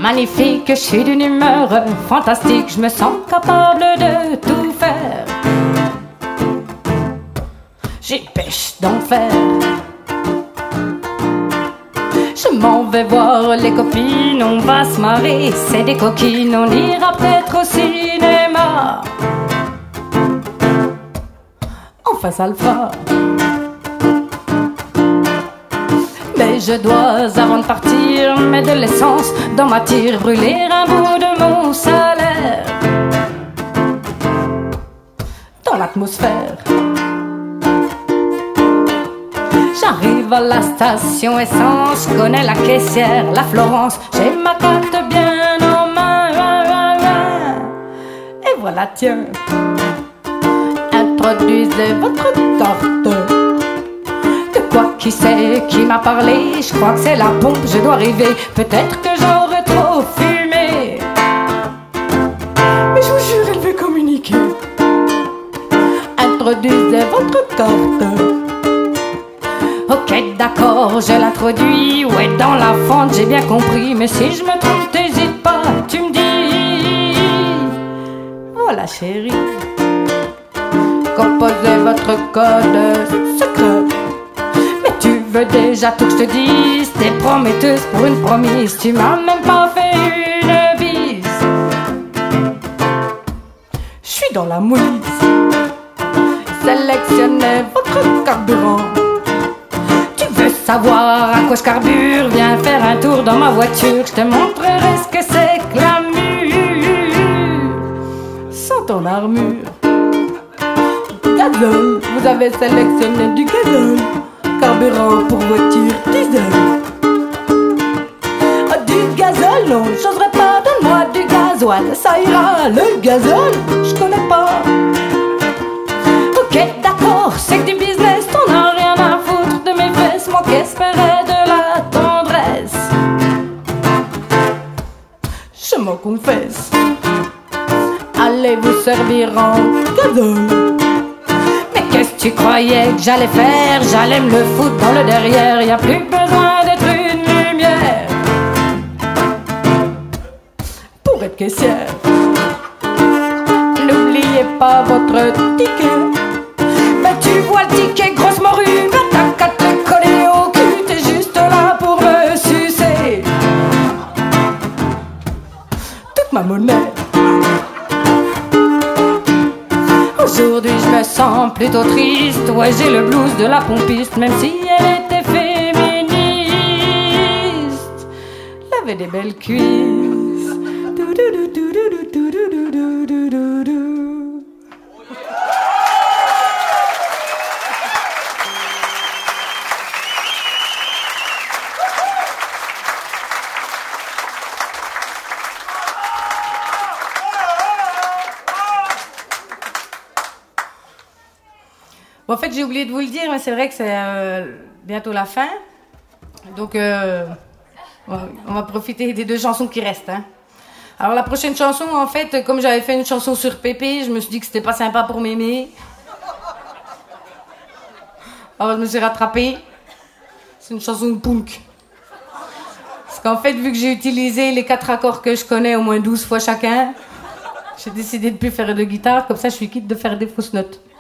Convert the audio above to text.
magnifique, je suis d'une humeur fantastique, je me sens capable de tout faire. J'ai pêche d'enfer. Je m'en vais voir les copines, on va se marrer, c'est des coquines, on ira peut-être au cinéma. Enfin ça le fera. Mais je dois, avant de partir, mettre de l'essence dans ma tire, brûler un bout de mon salaire dans l'atmosphère. J'arrive à la station essence, je connais la caissière, la Florence, j'ai ma carte bien en main. Et voilà, tiens, introduisez votre carte. De quoi, qui c'est qui m'a parlé? Je crois que c'est la pompe, je dois arriver. Peut-être que j'aurais trop fumé, mais je vous jure, elle veut communiquer. Introduisez votre carte. Ok, d'accord, je l'introduis. Ouais, dans la fente, j'ai bien compris. Mais si je me trompe, t'hésites pas, tu me dis. Voilà, chérie, composez votre code secret. Mais tu veux déjà tout que je te dise? T'es prometteuse pour une promise. Tu m'as même pas fait une bise. Je suis dans la mouise. Sélectionnez votre carburant. Savoir à quoi je carbure, viens faire un tour dans ma voiture, je te montrerai ce que c'est que l'amour. Sans ton armure. Gazole, vous avez sélectionné du gazole. Carburant pour voiture, diesel. Ah, du gazole, non, j'oserais pas, donne-moi du gasoil, ça ira. Le gazole, je connais pas. Ok, d'accord, c'est que du business, t'en as rien à foutre de mes fesses, moi qu'espérais de la tendresse. Je m'en confesse. Allez vous servir en gazole. Mais qu'est-ce que tu croyais que j'allais faire? J'allais me le foutre dans le derrière, y a plus besoin d'être une lumière pour être caissière. N'oubliez pas votre ticket. Mais tu vois le ticket, grosse morue, t'as qu'à te coller au cul, t'es juste là pour me sucer toute ma monnaie. Aujourd'hui je me sens plutôt triste, ouais j'ai le blues de la pompiste, même si elle était féministe. Elle avait des belles cuisses. Bon, en fait, j'ai oublié de vous le dire, mais c'est vrai que c'est bientôt la fin. Donc, on va profiter des 2 chansons qui restent. Hein. Alors, la prochaine chanson, en fait, comme j'avais fait une chanson sur Pépé, je me suis dit que c'était pas sympa pour Mémé. Alors, je me suis rattrapée. C'est une chanson de punk. Parce qu'en fait, vu que j'ai utilisé les 4 accords que je connais au moins 12 fois chacun, j'ai décidé de plus faire de guitare, comme ça je suis quitte de faire des fausses notes.